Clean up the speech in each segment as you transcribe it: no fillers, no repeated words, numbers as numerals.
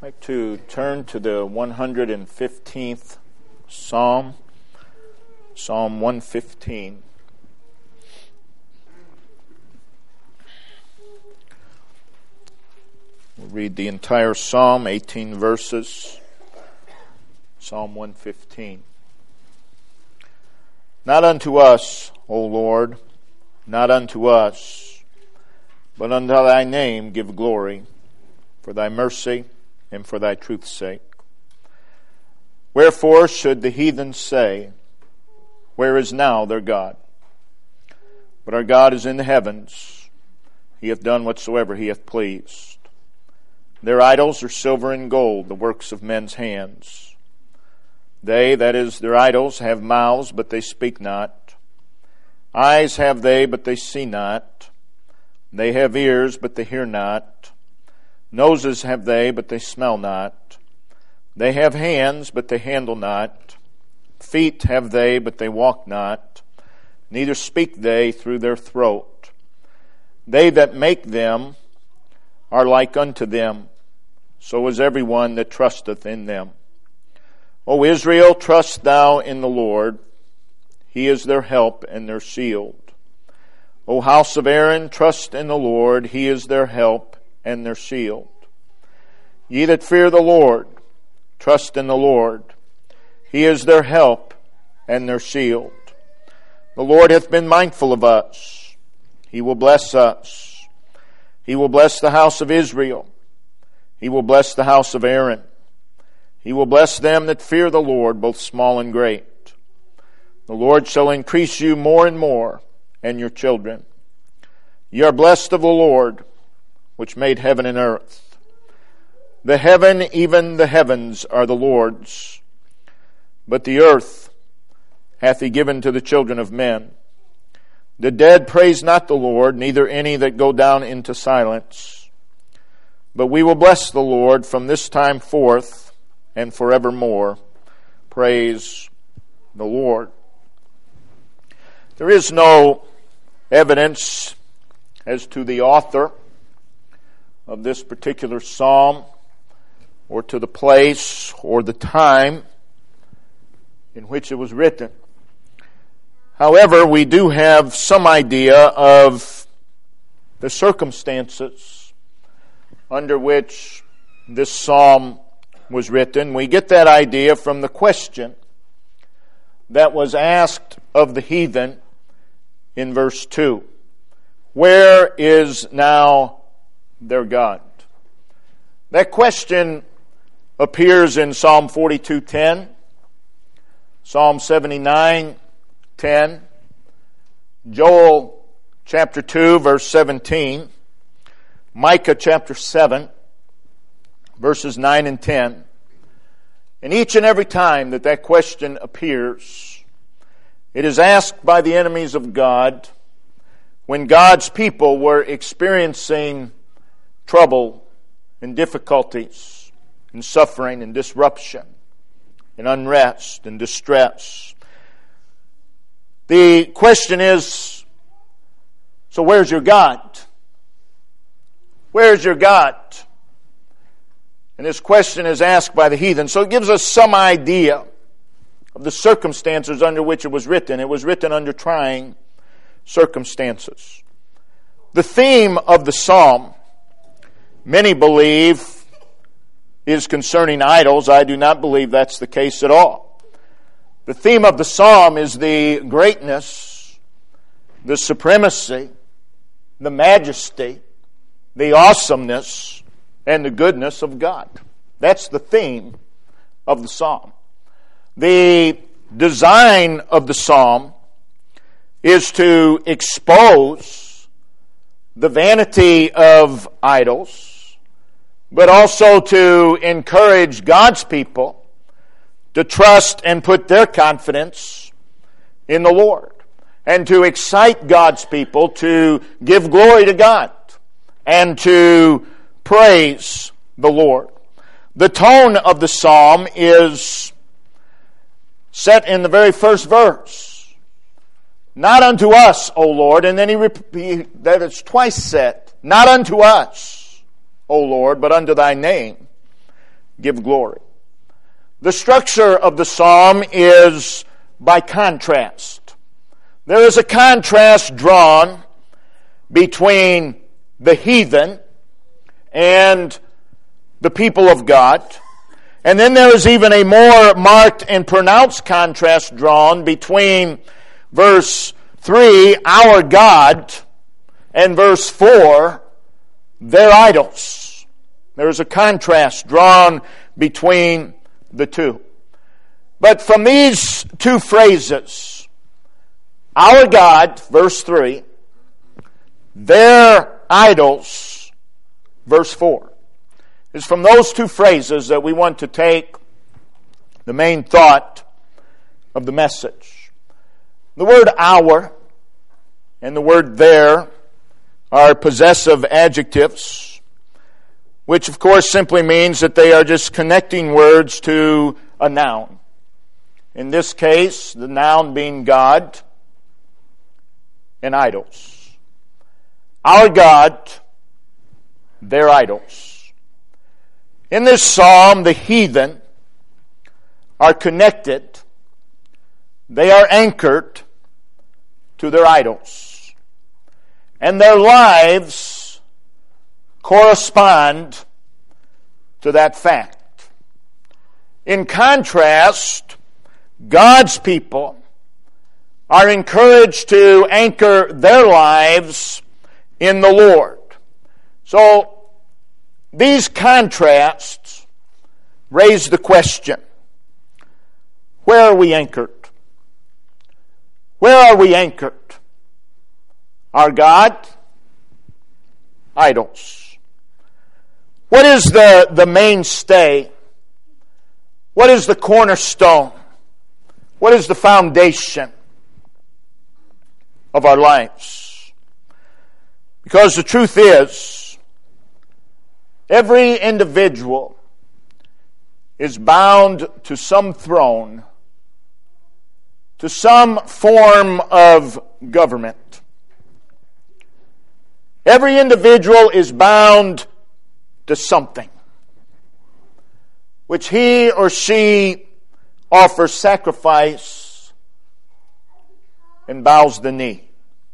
I'd like to turn to the 115th Psalm, Psalm 115. We'll read the entire Psalm, 18 verses, Psalm 115. Not unto us, O Lord, not unto us, but unto thy name give glory, for thy mercy and for thy truth's sake. Wherefore should the heathen say, where is now their God? But our God is in the heavens. He hath done whatsoever he hath pleased. Their idols are silver and gold, the works of men's hands. They, that is, their idols, have mouths, but they speak not. Eyes have they, but they see not. They have ears, but they hear not. Noses have they, but they smell not. They have hands, but they handle not. Feet have they, but they walk not. Neither speak they through their throat. They that make them are like unto them. So is every one that trusteth in them. O Israel, trust thou in the Lord. He is their help and their shield. O house of Aaron, trust in the Lord. He is their help and their shield. Ye that fear the Lord, trust in the Lord. He is their help and their shield. The Lord hath been mindful of us. He will bless us. He will bless the house of Israel. He will bless the house of Aaron. He will bless them that fear the Lord, both small and great. The Lord shall increase you more and more, and your children. Ye are blessed of the Lord, which made heaven and earth. The heaven, even the heavens, are the Lord's, but the earth hath he given to the children of men. The dead praise not the Lord, neither any that go down into silence. But we will bless the Lord from this time forth and forevermore. Praise the Lord. There is no evidence as to the author of this particular psalm, or to the place or the time in which it was written. However, we do have some idea of the circumstances under which this psalm was written. We get that idea from the question that was asked of the heathen in verse 2. Where is now their God? That question appears in Psalm 42:10, Psalm 79:10, Joel chapter 2, verse 17, Micah chapter 7, verses 9 and 10. And each and every time that question appears, it is asked by the enemies of God when God's people were experiencing trouble and difficulties and suffering and disruption and unrest and distress. The question is, so where's your God? Where's your God? And this question is asked by the heathen. So it gives us some idea of the circumstances under which it was written. It was written under trying circumstances. The theme of the psalm, many believe, is concerning idols. I do not believe that's the case at all. The theme of the psalm is the greatness, the supremacy, the majesty, the awesomeness, and the goodness of God. That's the theme of the psalm. The design of the psalm is to expose the vanity of idols, but also to encourage God's people to trust and put their confidence in the Lord, and to excite God's people to give glory to God and to praise the Lord. The tone of the psalm is set in the very first verse. Not unto us, O Lord. And then that is twice said. Not unto us, O Lord, but unto thy name give glory. The structure of the psalm is by contrast. There is a contrast drawn between the heathen and the people of God. And then there is even a more marked and pronounced contrast drawn between verse 3, our God, and verse 4, their idols. There is a contrast drawn between the two. But from these two phrases, our God, verse 3, their idols, verse 4, it's from those two phrases that we want to take the main thought of the message. The word our and the word their are possessive adjectives, which of course simply means that they are just connecting words to a noun. In this case, the noun being God and idols. Our God, their idols. In this psalm, the heathen are connected. They are anchored to their idols. And their lives correspond to that fact. In contrast, God's people are encouraged to anchor their lives in the Lord. So, these contrasts raise the question, where are we anchored? Where are we anchored? Our God? Idols. What is the mainstay? What is the cornerstone? What is the foundation of our lives? Because the truth is, every individual is bound to some throne, to some form of government. Every individual is bound to something, which he or she offers sacrifice and bows the knee.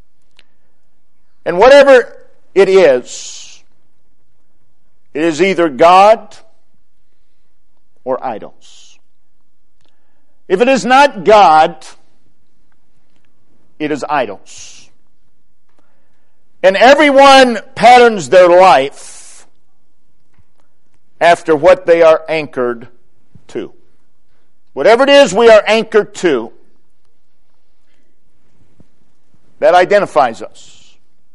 And whatever it is either God or idols. If it is not God, it is idols. And everyone patterns their life after what they are anchored to. Whatever it is we are anchored to, that identifies us.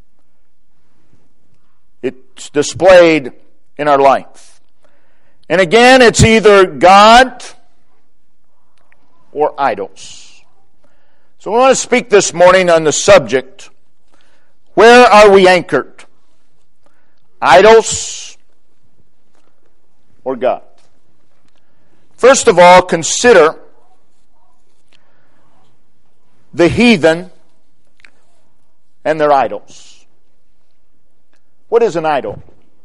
It's displayed in our life. And again, it's either God or idols. So we want to speak this morning on the subject, where are we anchored? Idols or God? First of all, consider the heathen and their idols. What is an idol?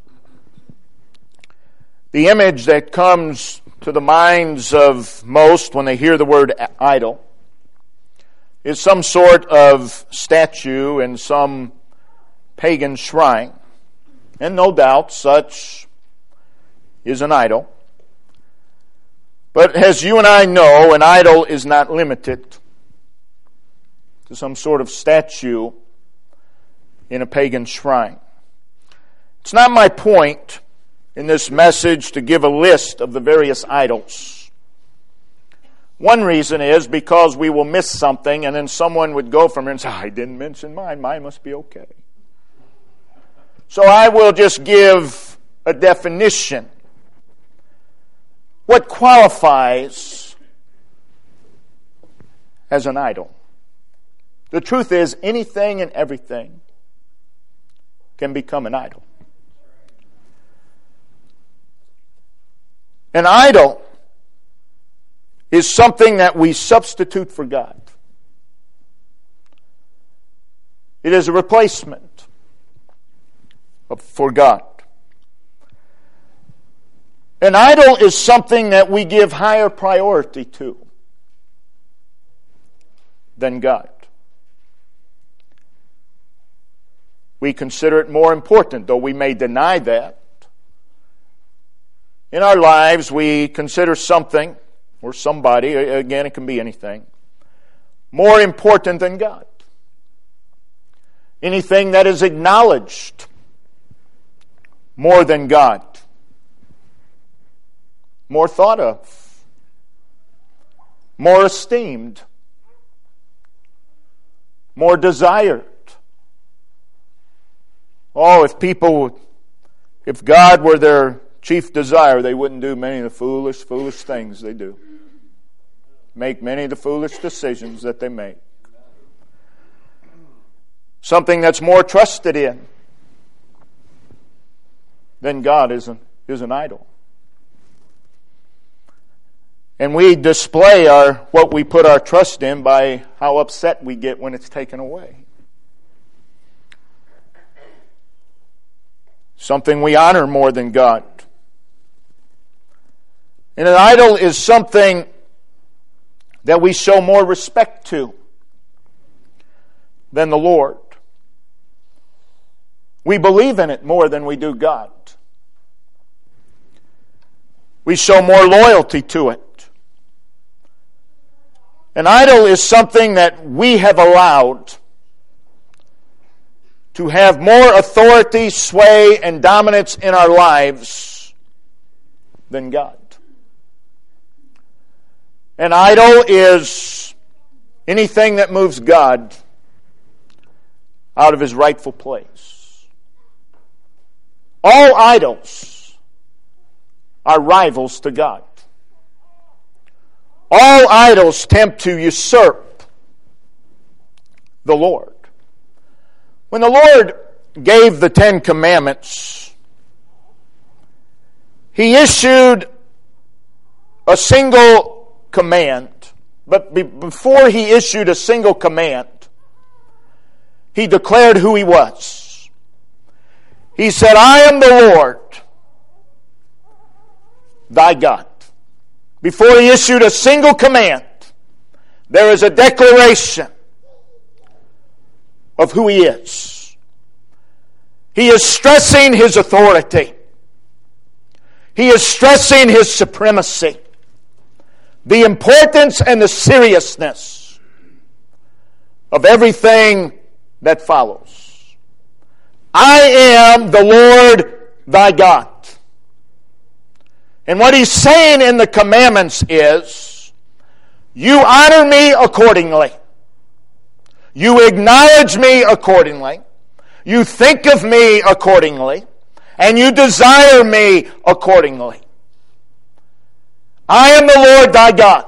The image that comes to the minds of most when they hear the word idol is some sort of statue in some pagan shrine. And no doubt such is an idol. But as you and I know, an idol is not limited to some sort of statue in a pagan shrine. It's not my point in this message to give a list of the various idols. One reason is because we will miss something and then someone would go from here and say, I didn't mention mine. Mine must be okay. So I will just give a definition. What qualifies as an idol? The truth is, anything and everything can become an idol. An idol is something that we substitute for God. It is a replacement for God. An idol is something that we give higher priority to than God. We consider it more important, though we may deny that. In our lives, we consider something or somebody, again, it can be anything, more important than God. Anything that is acknowledged more than God. More thought of. More esteemed. More desired. Oh, if God were their chief desire, they wouldn't do many of the foolish things they do. Make many of the foolish decisions that they make. Something that's more trusted in than God is an idol. And we display what we put our trust in by how upset we get when it's taken away. Something we honor more than God. And an idol is something that we show more respect to than the Lord. We believe in it more than we do God. We show more loyalty to it. An idol is something that we have allowed to have more authority, sway, and dominance in our lives than God. An idol is anything that moves God out of His rightful place. All idols are rivals to God. All idols tempt to usurp the Lord. When the Lord gave the 10 Commandments, He issued a single command. But before He issued a single command, He declared who He was. He said, I am the Lord, thy God. Before He issued a single command, there is a declaration of who He is. He is stressing His authority. He is stressing His supremacy. The importance and the seriousness of everything that follows. I am the Lord thy God. And what He's saying in the commandments is, you honor me accordingly. You acknowledge me accordingly. You think of me accordingly. And you desire me accordingly. I am the Lord thy God.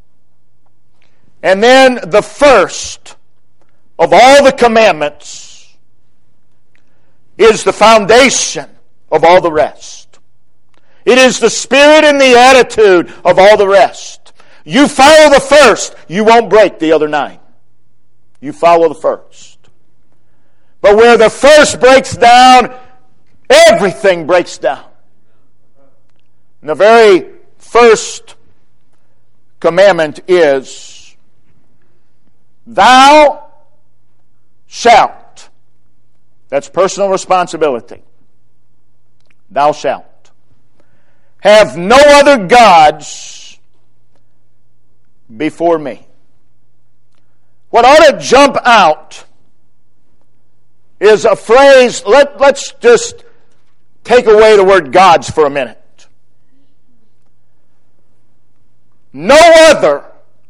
And then the first of all the commandments is the foundation of all the rest. It is the spirit and the attitude of all the rest. You follow the first, you won't break the other 9. You follow the first. But where the first breaks down, everything breaks down. And the very first commandment is, thou shalt. That's personal responsibility. Thou shalt have no other gods before me. What ought to jump out is a phrase, let's just take away the word gods for a minute. No other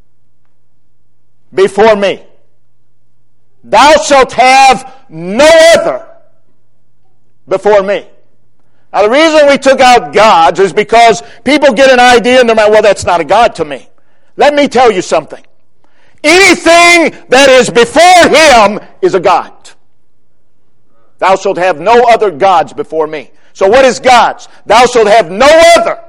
before me. Thou shalt have no other before me. Now the reason we took out gods is because people get an idea and they're like, well, that's not a god to me. Let me tell you something. Anything that is before Him is a god. Thou shalt have no other gods before me. So what is gods? Thou shalt have no other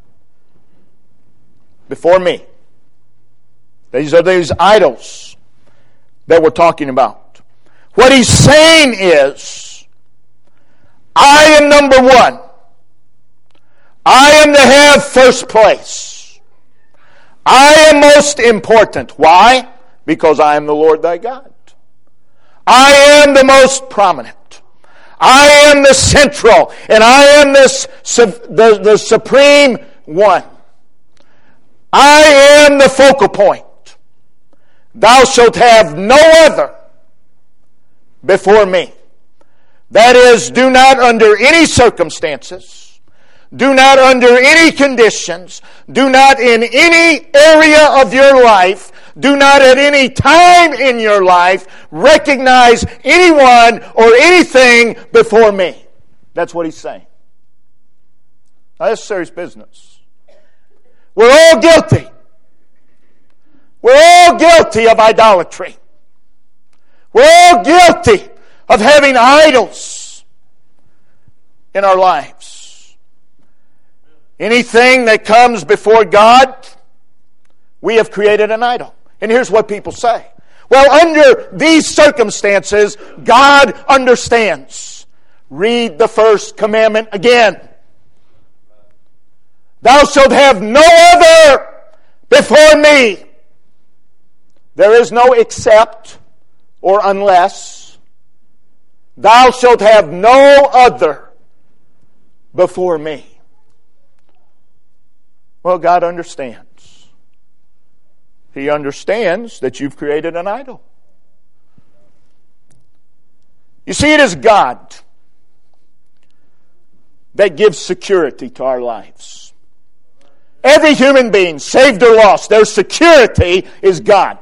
before me. These are these idols that we're talking about. What He's saying is, I am number one. I am to have first place. I am most important. Why? Because I am the Lord thy God. I am the most prominent. I am the central. And I am the supreme one. I am the focal point. Thou shalt have no other before me. That is, do not under any circumstances, do not under any conditions, do not in any area of your life, do not at any time in your life recognize anyone or anything before me. That's what he's saying. Now, that's serious business. We're all guilty. We're all guilty of idolatry. We're all guilty of having idols in our lives. Anything that comes before God, we have created an idol. And here's what people say. Well, under these circumstances, God understands. Read the first commandment again. Thou shalt have no other before me. There is no except or unless. Thou shalt have no other before me. Well, God understands. He understands that you've created an idol. You see, it is God that gives security to our lives. Every human being, saved or lost, their security is God.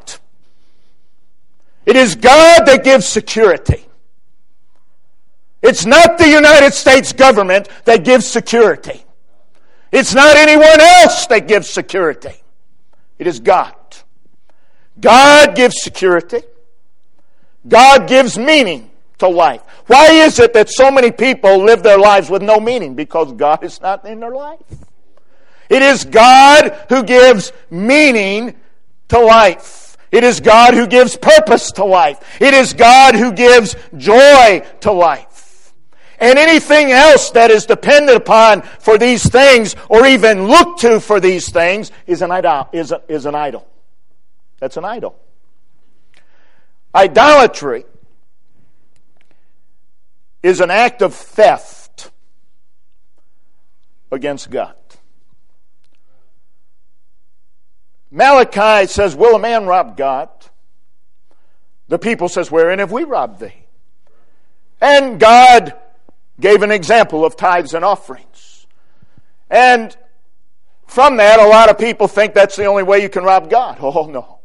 It is God that gives security. It's not the United States government that gives security. It's not anyone else that gives security. It is God. God gives security. God gives meaning to life. Why is it that so many people live their lives with no meaning? Because God is not in their life. It is God who gives meaning to life. It is God who gives purpose to life. It is God who gives joy to life. And anything else that is dependent upon for these things, or even looked to for these things, is an idol. That's an idol. Idolatry is an act of theft against God. Malachi says, will a man rob God? The people says, wherein have we robbed thee? And God gave an example of tithes and offerings. And from that, a lot of people think that's the only way you can rob God. Oh, no.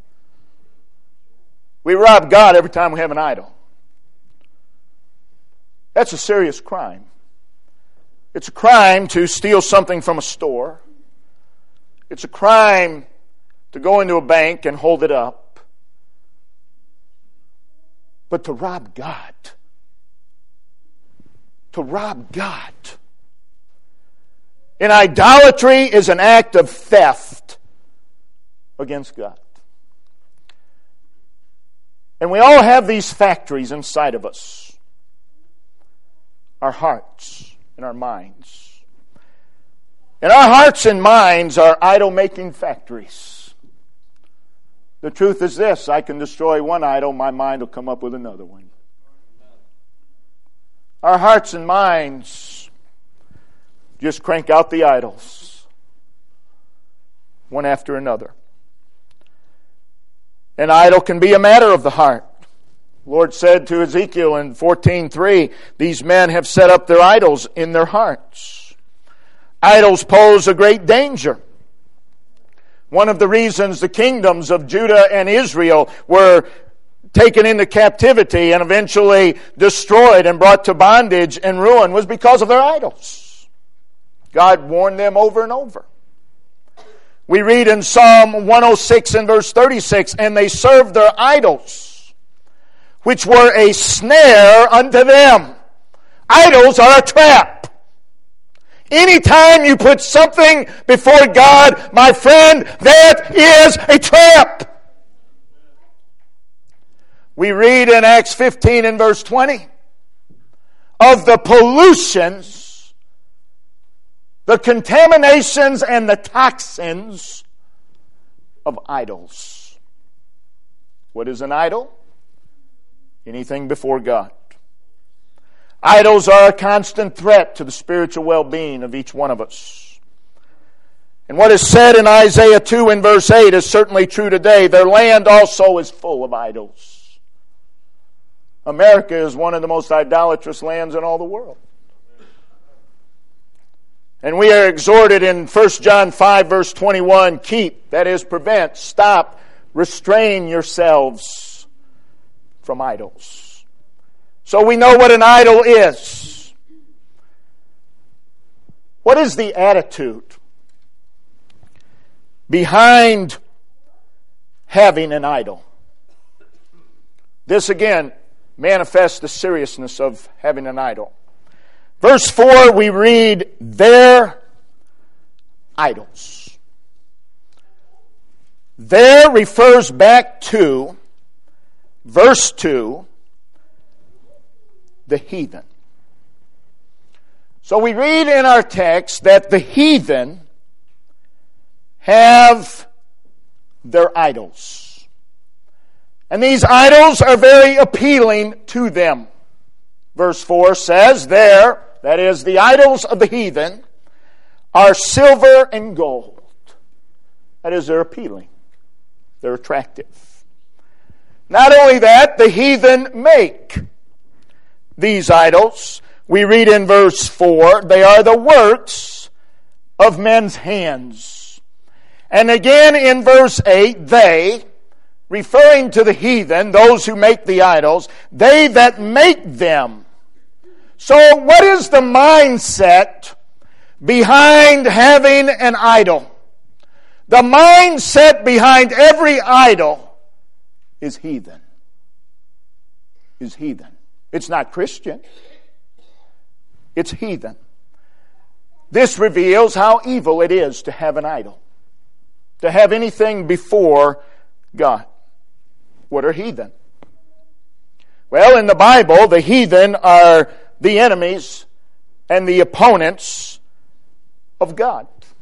We rob God every time we have an idol. That's a serious crime. It's a crime to steal something from a store. It's a crime to go into a bank and hold it up. But to rob God. To rob God. And idolatry is an act of theft against God. And we all have these factories inside of us. Our hearts and our minds. And our hearts and minds are idol-making factories. The truth is this, I can destroy one idol, my mind will come up with another one. Our hearts and minds just crank out the idols, one after another. An idol can be a matter of the heart. The Lord said to Ezekiel in 14:3, these men have set up their idols in their hearts. Idols pose a great danger. One of the reasons the kingdoms of Judah and Israel were taken into captivity and eventually destroyed and brought to bondage and ruin was because of their idols. God warned them over and over. We read in Psalm 106 and verse 36, and they served their idols, which were a snare unto them. Idols are a trap. Anytime you put something before God, my friend, that is a trap. We read in Acts 15 and verse 20 of the pollutions the contaminations and the toxins of idols. What is an idol? Anything before God. Idols are a constant threat to the spiritual well-being of each one of us. And what is said in Isaiah 2 and verse 8 is certainly true today. Their land also is full of idols. America is one of the most idolatrous lands in all the world. And we are exhorted in 1 John 5 verse 21, keep, that is prevent, stop, restrain yourselves from idols. So we know what an idol is. What is the attitude behind having an idol? This again manifests the seriousness of having an idol. Verse 4, we read, their idols. There refers back to verse 2, the heathen. So we read in our text that the heathen have their idols. And these idols are very appealing to them. Verse 4 says, there, that is, the idols of the heathen, are silver and gold. That is, they're appealing. They're attractive. Not only that, the heathen make these idols. We read in verse 4, they are the works of men's hands. And again in verse 8, they, referring to the heathen, those who make the idols, they that make them. So what is the mindset behind having an idol? The mindset behind every idol is heathen. Is heathen. It's not Christian. It's heathen. This reveals how evil it is to have an idol. To have anything before God. What are heathen? Well, in the Bible, the heathen are the enemies and the opponents of God.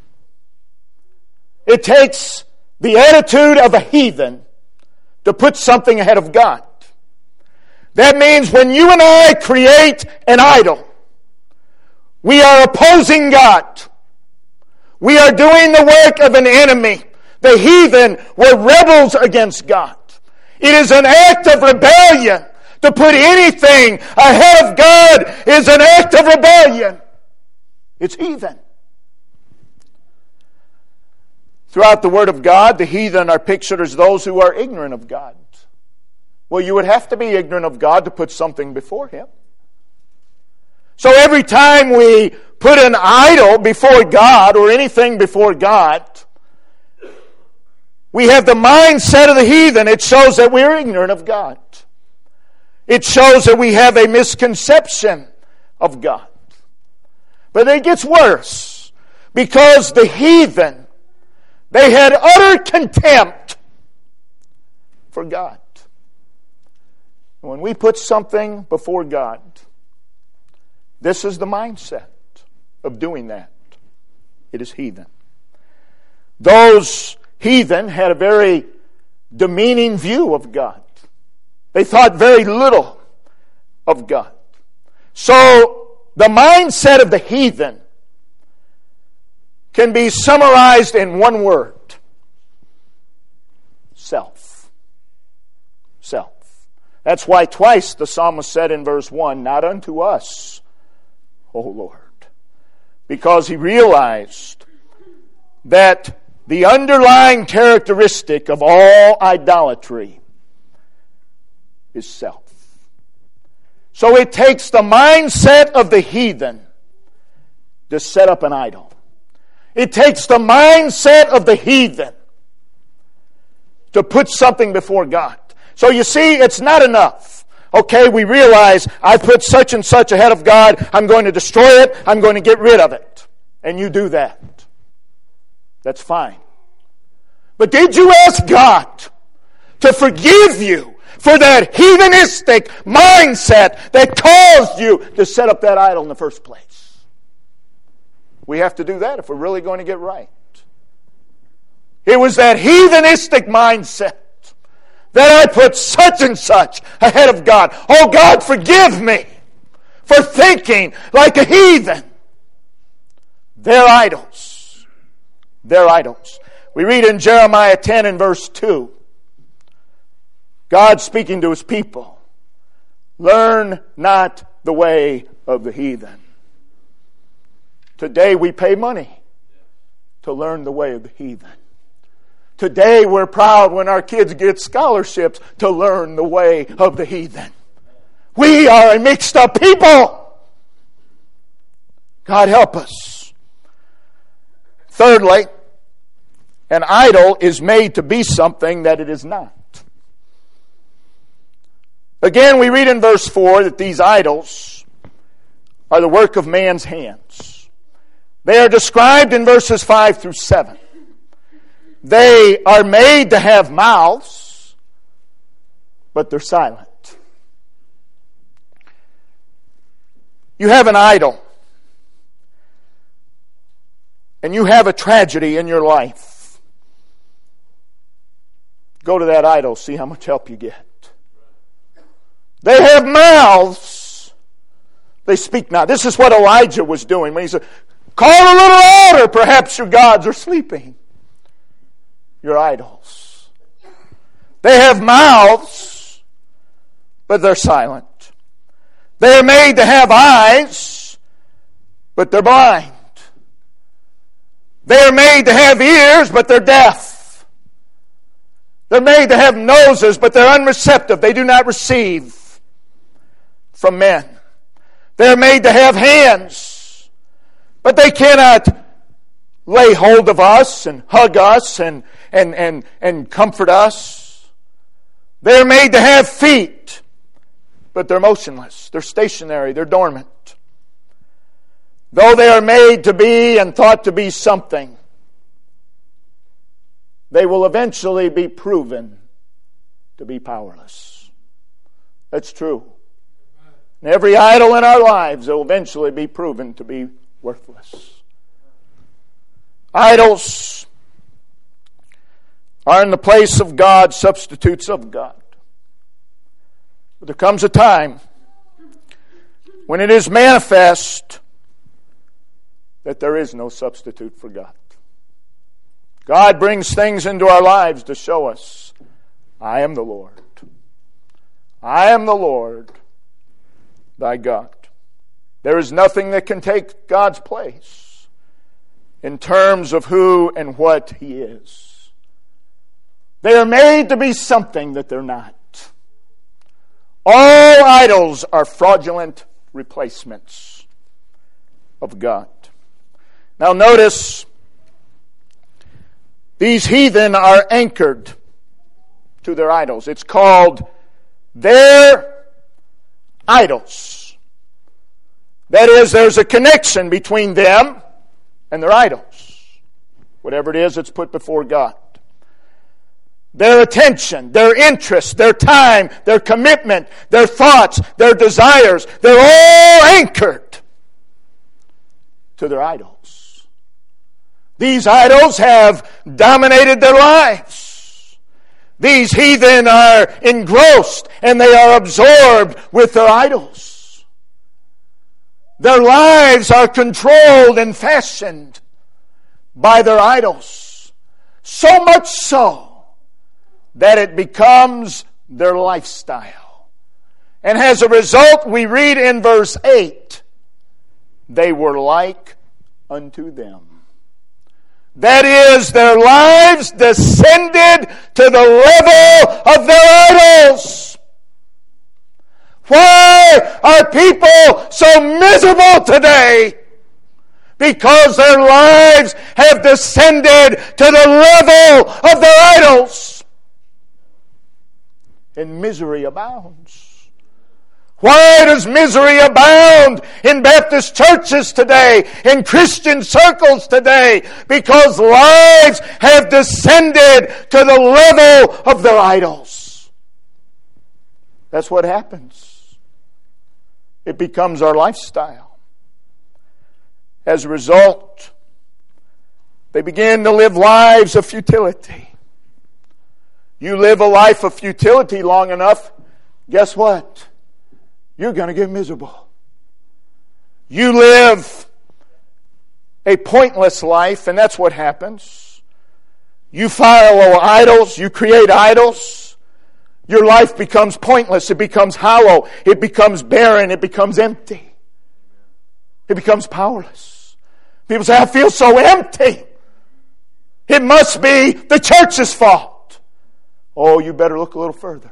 It takes the attitude of a heathen to put something ahead of God. That means when you and I create an idol, we are opposing God. We are doing the work of an enemy. The heathen were rebels against God. It is an act of rebellion. To put anything ahead of God is an act of rebellion. It's heathen. Throughout the Word of God, the heathen are pictured as those who are ignorant of God. Well, you would have to be ignorant of God to put something before Him. So every time we put an idol before God or anything before God, we have the mindset of the heathen. It shows that we're ignorant of God. It shows that we have a misconception of God. But it gets worse, because the heathen, they had utter contempt for God. When we put something before God, this is the mindset of doing that. It is heathen. Those heathen had a very demeaning view of God. They thought very little of God. So the mindset of the heathen can be summarized in one word. Self. Self. That's why twice the psalmist said in verse 1, not unto us, O Lord. Because he realized that the underlying characteristic of all idolatry is self. So it takes the mindset of the heathen to set up an idol. It takes the mindset of the heathen to put something before God. So you see, it's not enough. Okay, we realize I put such and such ahead of God. I'm going to destroy it. I'm going to get rid of it. And you do that. That's fine. But did you ask God to forgive you for that heathenistic mindset that caused you to set up that idol in the first place? We have to do that if we're really going to get right. It was that heathenistic mindset that I put such and such ahead of God. Oh, God, forgive me for thinking like a heathen. They're idols. They're idols. We read in Jeremiah 10 and verse 2, God speaking to His people, learn not the way of the heathen. Today we pay money to learn the way of the heathen. Today we're proud when our kids get scholarships to learn the way of the heathen. We are a mixed up people. God help us. Thirdly, an idol is made to be something that it is not. Again, we read in verse 4 that these idols are the work of man's hands. They are described in verses 5 through 7. They are made to have mouths, but they're silent. You have an idol, and you have a tragedy in your life. Go to that idol, see how much help you get. They have mouths, they speak not. This is what Elijah was doing when he said, call a little louder, perhaps your gods are sleeping. Your idols. They have mouths, but they're silent. They are made to have eyes, but they're blind. They are made to have ears, but they're deaf. They're made to have noses, but they're unreceptive. They do not receive from men. They're made to have hands, but they cannot lay hold of us and hug us and comfort us. They're made to have feet, but they're motionless. They're stationary. They're dormant. Though they are made to be and thought to be something, they will eventually be proven to be powerless. That's true. And every idol in our lives will eventually be proven to be worthless. Idols are in the place of God, substitutes of God. But there comes a time when it is manifest that there is no substitute for God. God brings things into our lives to show us, I am the Lord. I am the Lord, thy God. There is nothing that can take God's place in terms of who and what He is. They are made to be something that they're not. All idols are fraudulent replacements of God. Now notice, these heathen are anchored to their idols. It's called their idols. That is, there's a connection between them and their idols. Whatever it is that's put before God. Their attention, their interest, their time, their commitment, their thoughts, their desires, they're all anchored to their idols. These idols have dominated their lives. These heathen are engrossed and they are absorbed with their idols. Their lives are controlled and fashioned by their idols. So much so that it becomes their lifestyle. And as a result, we read in verse 8, they were like unto them. That is, their lives descended to the level of their idols. Why are people so miserable today? Because their lives have descended to the level of their idols. And misery abounds. Why does misery abound in Baptist churches today, in Christian circles today? Because lives have descended to the level of their idols. That's what happens. It becomes our lifestyle. As a result, they begin to live lives of futility. You live a life of futility long enough, guess what? You're going to get miserable. You live a pointless life, and that's what happens. You follow idols, you create idols. Your life becomes pointless, it becomes hollow, it becomes barren, it becomes empty. It becomes powerless. People say, I feel so empty. It must be the church's fault. Oh, you better look a little further.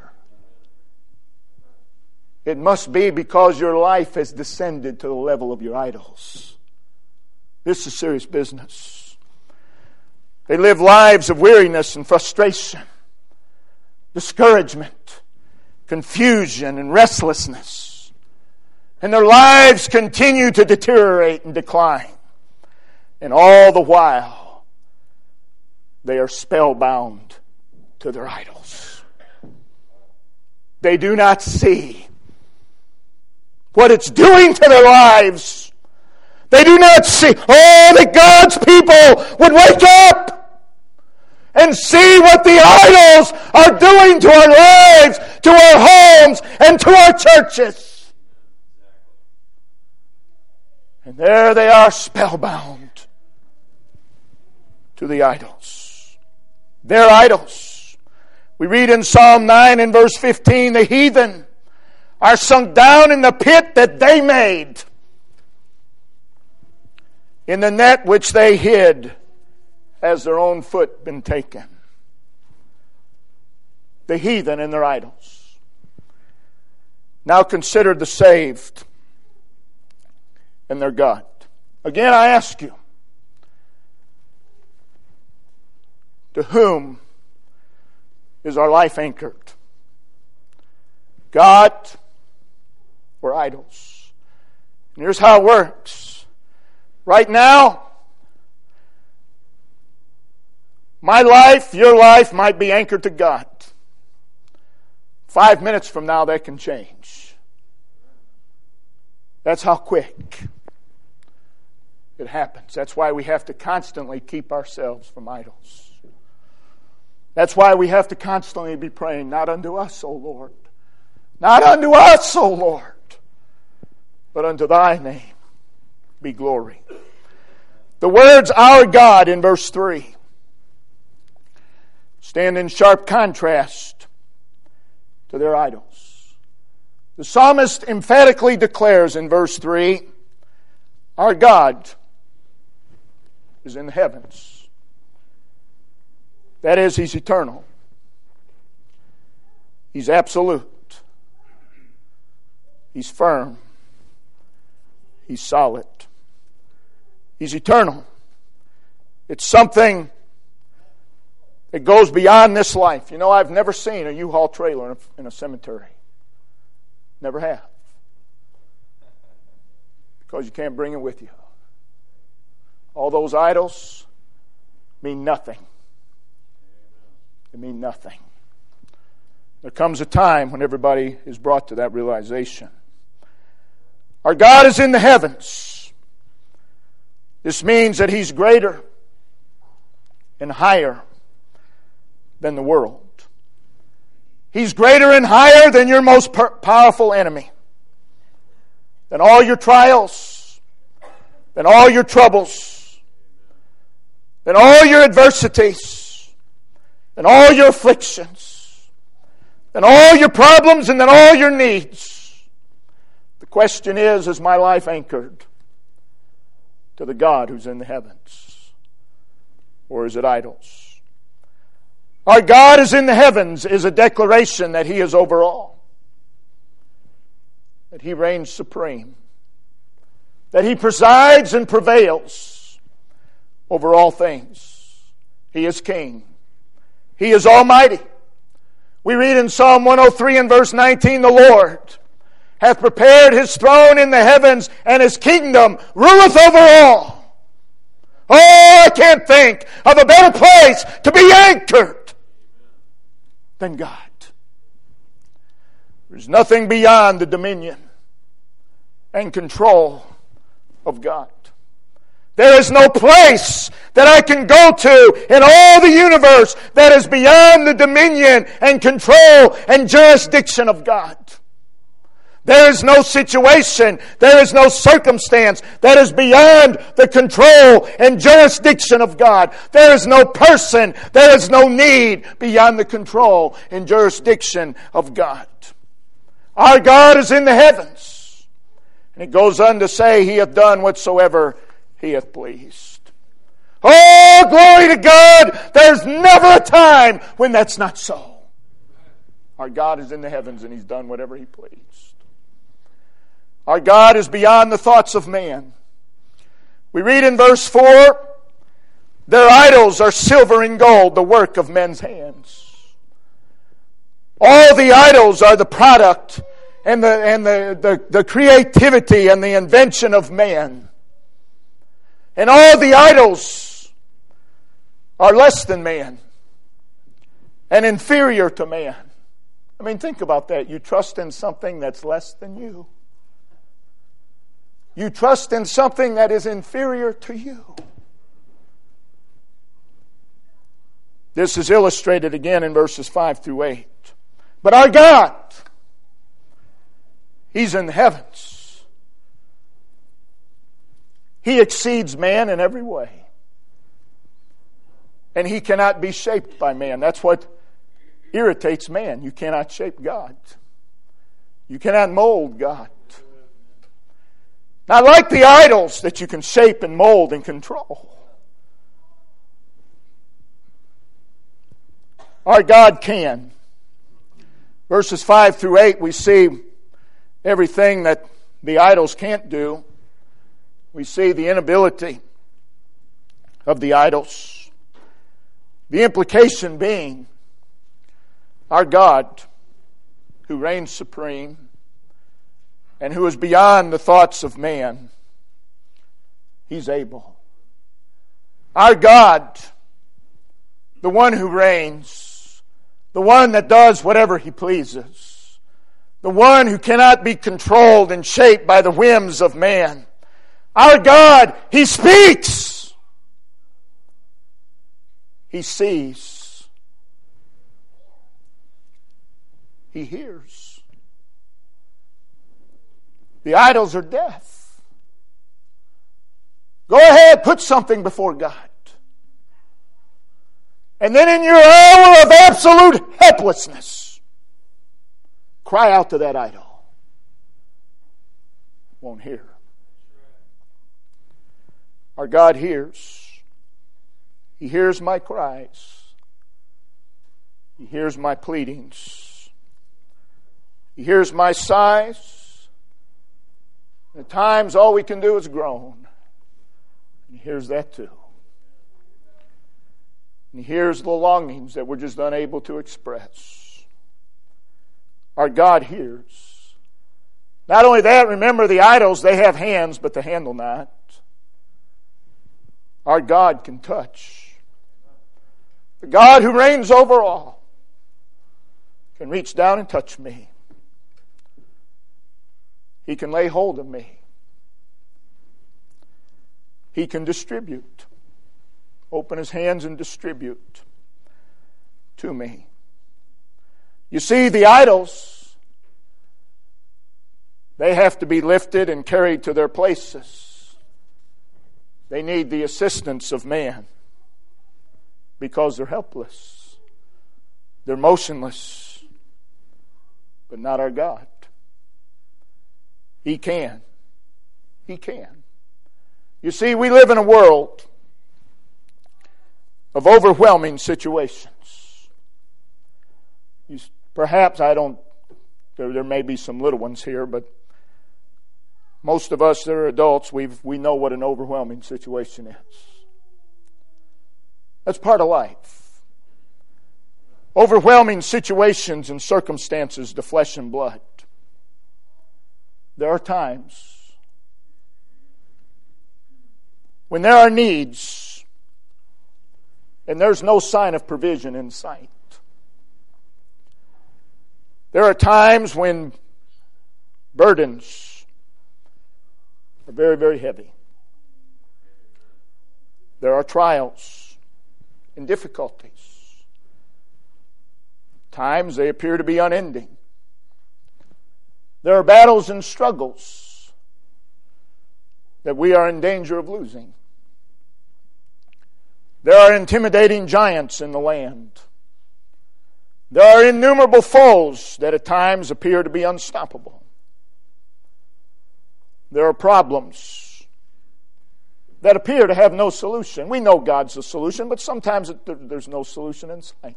It must be because your life has descended to the level of your idols. This is serious business. They live lives of weariness and frustration, discouragement, confusion, and restlessness. And their lives continue to deteriorate and decline. And all the while, they are spellbound to their idols. They do not see what it's doing to their lives. They do not see, that God's people would wake up and see what the idols are doing to our lives, to our homes, and to our churches. And there they are, spellbound to the idols. Their idols. We read in Psalm 9 and verse 15, the heathen are sunk down in the pit that they made, in the net which they hid, has their own foot been taken. The heathen and their idols. Now consider the saved and their God. Again, I ask you, to whom is our life anchored? God or idols? And here's how it works. Right now, my life, your life might be anchored to God. 5 minutes from now, that can change. That's how quick it happens. That's why we have to constantly keep ourselves from idols. That's why we have to constantly be praying, not unto us, O Lord. Not unto us, O Lord. But unto thy name be glory. The words, our God, in verse 3, stand in sharp contrast to their idols. The psalmist emphatically declares in verse 3, our God is in the heavens. That is, He's eternal. He's absolute. He's firm. He's solid. He's eternal. It's something that goes beyond this life. You know, I've never seen a U-Haul trailer in a cemetery. Never have. Because you can't bring it with you. All those idols mean nothing. They mean nothing. There comes a time when everybody is brought to that realization. Our God is in the heavens. This means that He's greater and higher than the world. He's greater and higher than your most powerful enemy. Than all your trials. Than all your troubles. Than all your adversities. Than all your afflictions. Than all your problems and than all your needs. The question is my life anchored to the God who's in the heavens? Or is it idols? Our God is in the heavens is a declaration that He is over all. That He reigns supreme. That He presides and prevails over all things. He is King. He is almighty. We read in Psalm 103 and verse 19, the Lord hath prepared His throne in the heavens, and His kingdom ruleth over all. Oh, I can't think of a better place to be anchored than God. There's nothing beyond the dominion and control of God. There is no place that I can go to in all the universe that is beyond the dominion and control and jurisdiction of God. There is no situation, there is no circumstance that is beyond the control and jurisdiction of God. There is no person, there is no need beyond the control and jurisdiction of God. Our God is in the heavens. And it goes on to say, He hath done whatsoever He hath pleased. Oh, glory to God! There's never a time when that's not so. Our God is in the heavens and He's done whatever He pleased. Our God is beyond the thoughts of man. We read in verse 4, their idols are silver and gold, the work of men's hands. All the idols are the product and the creativity and the invention of man. And all the idols are less than man and inferior to man. I mean, think about that. You trust in something that's less than you. You trust in something that is inferior to you. This is illustrated again in verses 5 through 8. But our God, He's in the heavens. He exceeds man in every way. And He cannot be shaped by man. That's what irritates man. You cannot shape God. You cannot mold God. Not like the idols that you can shape and mold and control. Our God can. Verses 5 through 8, we see everything that the idols can't do. We see the inability of the idols. The implication being, our God, who reigns supreme, and who is beyond the thoughts of man, He's able. Our God, the one who reigns, the one that does whatever He pleases, the one who cannot be controlled and shaped by the whims of man. Our God, He speaks. He sees. He hears. The idols are death. Go ahead, put something before God. And then in your hour of absolute helplessness, cry out to that idol. Won't hear. Our God hears. He hears my cries. He hears my pleadings. He hears my sighs. At times, all we can do is groan. And He hears that too. And He hears the longings that we're just unable to express. Our God hears. Not only that, remember the idols, they have hands, but they handle not. Our God can touch. The God who reigns over all can reach down and touch me. He can lay hold of me. He can distribute. Open His hands and distribute to me. You see, the idols, they have to be lifted and carried to their places. They need the assistance of man because they're helpless. They're motionless, but not our God. He can. He can. You see, we live in a world of overwhelming situations. Perhaps there may be some little ones here, but most of us that are adults, we know what an overwhelming situation is. That's part of life. Overwhelming situations and circumstances to flesh and blood. There are times when there are needs and there's no sign of provision in sight. There are times when burdens are very, very heavy. There are trials and difficulties. Times they appear to be unending. There are battles and struggles that we are in danger of losing. There are intimidating giants in the land. There are innumerable foes that at times appear to be unstoppable. There are problems that appear to have no solution. We know God's the solution, but sometimes there's no solution in sight.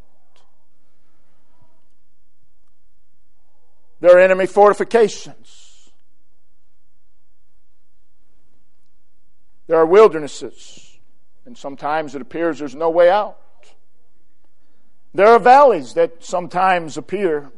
There are enemy fortifications. There are wildernesses, and sometimes it appears there's no way out. There are valleys that sometimes appear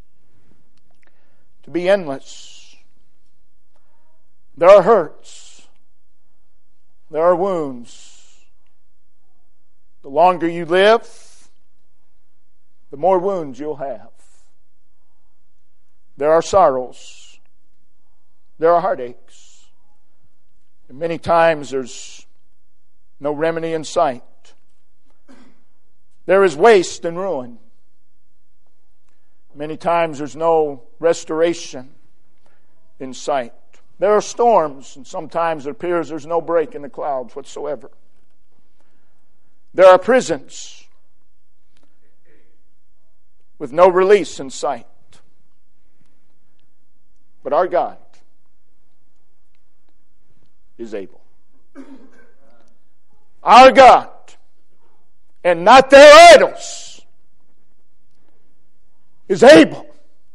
to be endless. There are hurts. There are wounds. The longer you live, the more wounds you'll have. There are sorrows. There are heartaches. And many times there's no remedy in sight. There is waste and ruin. Many times there's no restoration in sight. There are storms, and sometimes it appears there's no break in the clouds whatsoever. There are prisons with no release in sight. But our God is able. Our God, and not their idols, is able.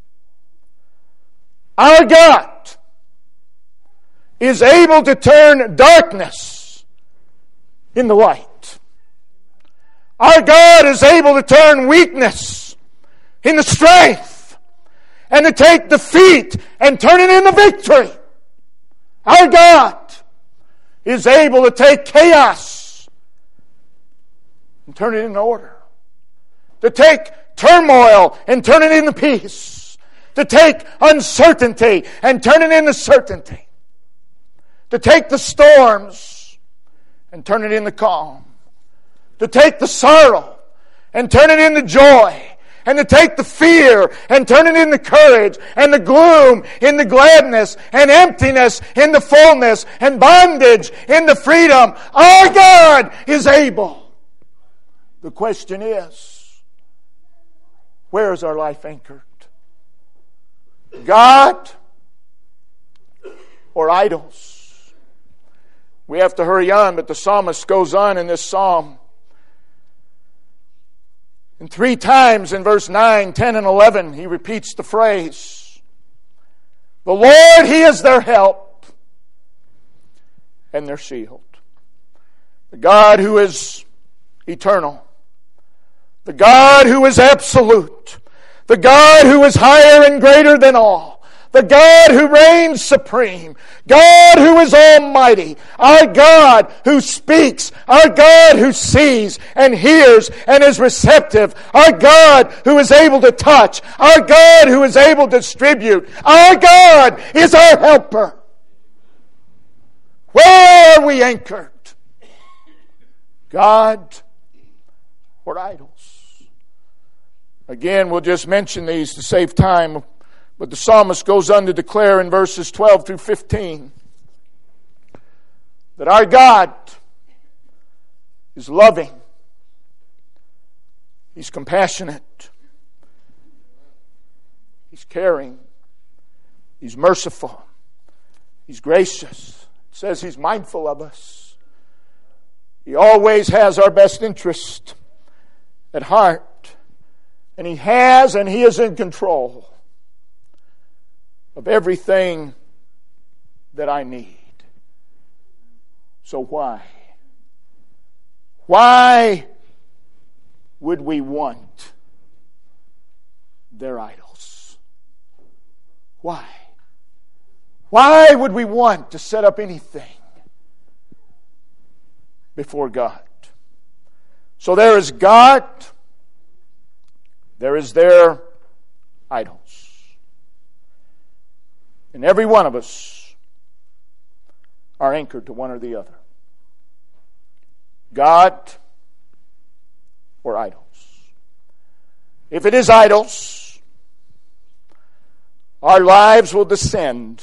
Our God is able to turn darkness into light. Our God is able to turn weakness into strength, and to take defeat and turn it into victory. Our God is able to take chaos and turn it into order. To take turmoil and turn it into peace. To take uncertainty and turn it into certainty. To take the storms and turn it into calm. To take the sorrow and turn it into joy. And to take the fear and turn it into courage, and the gloom into gladness, and emptiness into fullness, and bondage into freedom. Our God is able. The question is, where is our life anchored? God or idols? We have to hurry on, but the psalmist goes on in this psalm. And 3 times in verse 9, 10, and 11, he repeats the phrase, the Lord, He is their help and their shield. The God who is eternal. The God who is absolute. The God who is higher and greater than all. The God who reigns supreme. God who is almighty. Our God who speaks. Our God who sees and hears and is receptive. Our God who is able to touch. Our God who is able to distribute. Our God is our helper. Where are we anchored? God or idols? Again, we'll just mention these to save time. But the psalmist goes on to declare in verses 12 through 15 that our God is loving. He's compassionate. He's caring. He's merciful. He's gracious. It says He's mindful of us. He always has our best interest at heart. And He has, and He is in control of everything that I need. So why? Why would we want their idols? Why? Why would we want to set up anything before God? So there is God, there is their idols. And every one of us are anchored to one or the other. God or idols? If it is idols, our lives will descend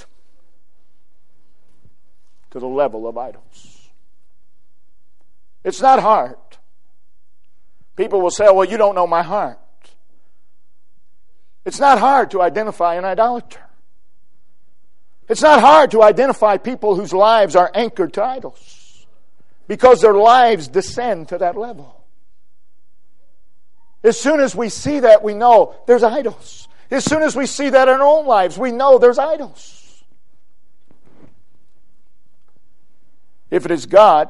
to the level of idols. It's not hard. People will say, well, you don't know my heart. It's not hard to identify an idolater. It's not hard to identify people whose lives are anchored to idols, because their lives descend to that level. As soon as we see that, we know there's idols. As soon as we see that in our own lives, we know there's idols. If it is God,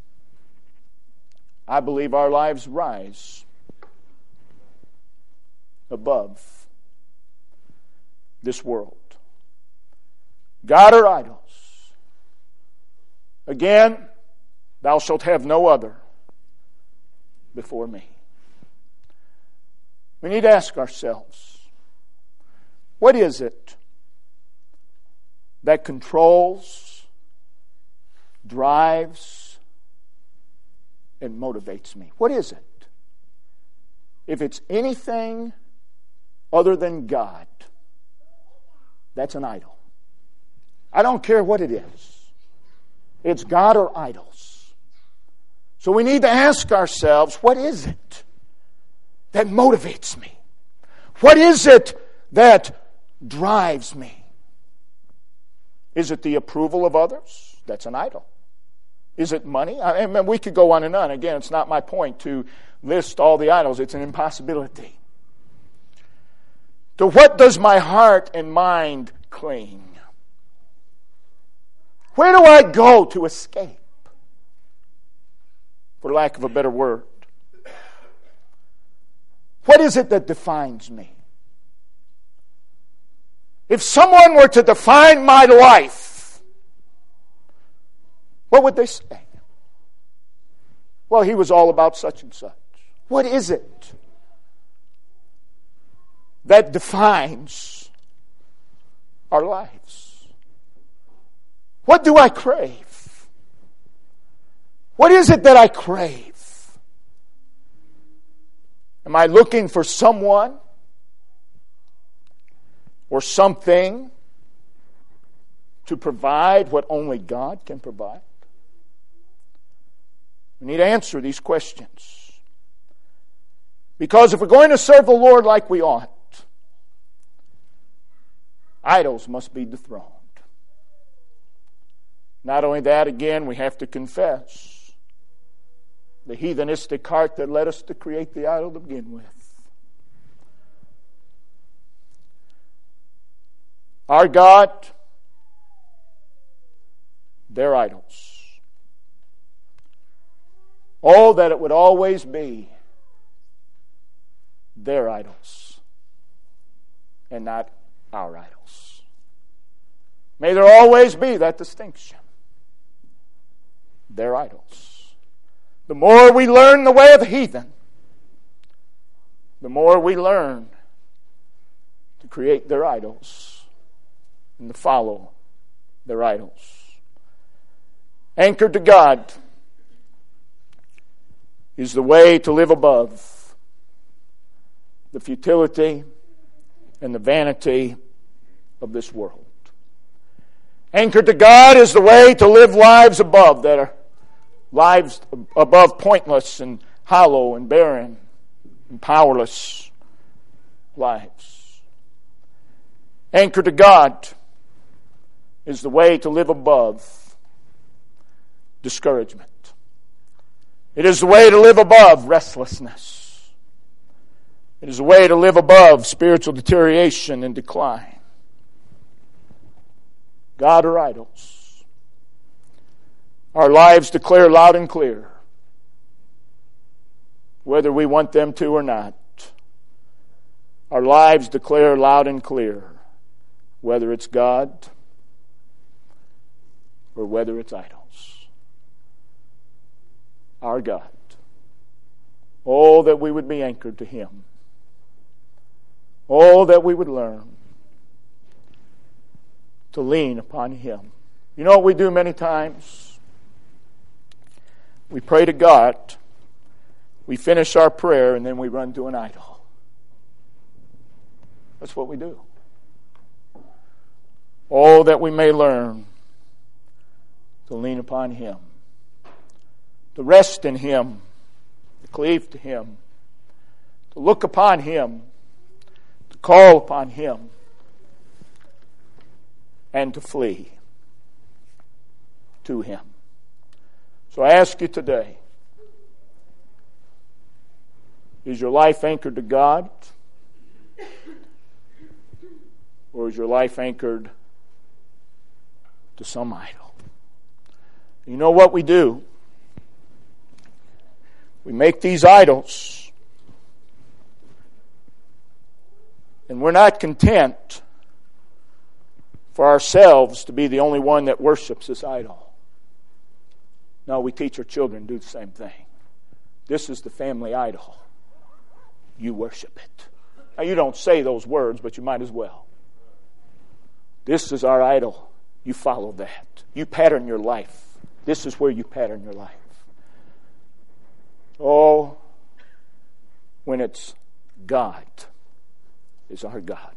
I believe our lives rise above this world. God or idols? Again, thou shalt have no other before me. We need to ask ourselves, what is it that controls, drives, and motivates me? What is it? If it's anything other than God, that's an idol. I don't care what it is. It's God or idols. So we need to ask ourselves, what is it that motivates me? What is it that drives me? Is it the approval of others? That's an idol. Is it money? I mean, we could go on and on. Again, it's not my point to list all the idols. It's an impossibility. To what does my heart and mind cling? Where do I go to escape? For lack of a better word. What is it that defines me? If someone were to define my life, what would they say? Well, he was all about such and such. What is it that defines our lives? What do I crave? What is it that I crave? Am I looking for someone or something to provide what only God can provide? We need to answer these questions. Because if we're going to serve the Lord like we ought, idols must be dethroned. Not only that, again, we have to confess the heathenistic heart that led us to create the idol to begin with. Our God, their idols. Oh, that it would always be their idols and not our idols. May there always be that distinction. Their idols. The more we learn the way of the heathen, the more we learn to create their idols and to follow their idols. Anchored to God is the way to live above the futility and the vanity of this world. Anchored to God is the way to live lives above that are lives above pointless and hollow and barren and powerless lives. Anchored to God is the way to live above discouragement. It is the way to live above restlessness. It is the way to live above spiritual deterioration and decline. God or idols. Our lives declare loud and clear, whether we want them to or not. Our lives declare loud and clear, whether it's God or whether it's idols. Our God. Oh, that we would be anchored to Him. Oh, that we would learn to lean upon Him. You know what we do many times? We pray to God, we finish our prayer, and then we run to an idol. That's what we do. Oh, that we may learn to lean upon Him, to rest in Him, to cleave to Him, to look upon Him, to call upon Him, and to flee to Him. So I ask you today, is your life anchored to God? Or is your life anchored to some idol? You know what we do? We make these idols, and we're not content for ourselves to be the only one that worships this idol. No, we teach our children to do the same thing. This is the family idol. You worship it. Now, you don't say those words, but you might as well. This is our idol. You follow that. You pattern your life. This is where you pattern your life. Oh, when it's God is our God.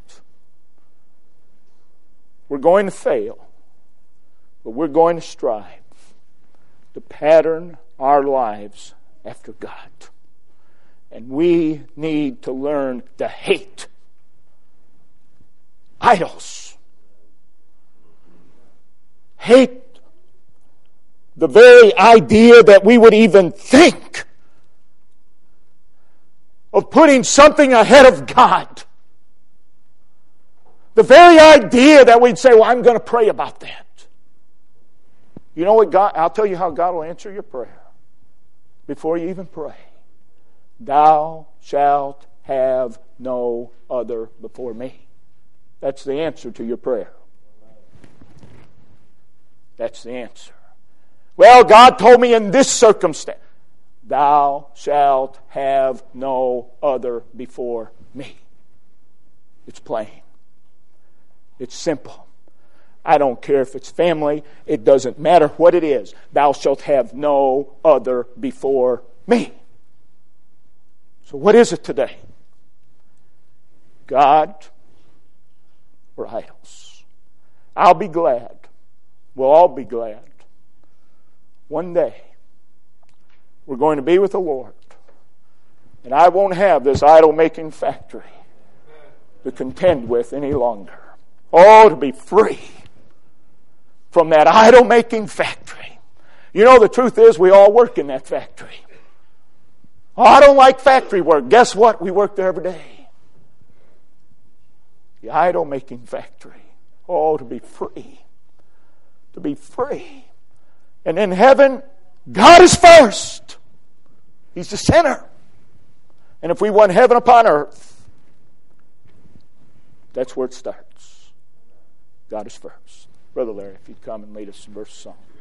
We're going to fail, but we're going to strive to pattern our lives after God. And we need to learn to hate idols. Hate the very idea that we would even think of putting something ahead of God. The very idea that we'd say, well, I'm going to pray about that. You know what God, I'll tell you how God will answer your prayer before you even pray. Thou shalt have no other before me. That's the answer to your prayer. That's the answer. Well, God told me in this circumstance, thou shalt have no other before me. It's plain. It's simple. I don't care if it's family. It doesn't matter what it is. Thou shalt have no other before me. So what is it today? God or idols? I'll be glad. We'll all be glad. One day, we're going to be with the Lord. And I won't have this idol-making factory to contend with any longer. Oh, to be free from that idol-making factory. You know, the truth is we all work in that factory. Oh, I don't like factory work. Guess what? We work there every day. The idol-making factory. Oh, to be free. To be free. And in heaven, God is first. He's the center. And if we want heaven upon earth, that's where it starts. God is first. Brother Larry, if you'd come and lead us in verse song.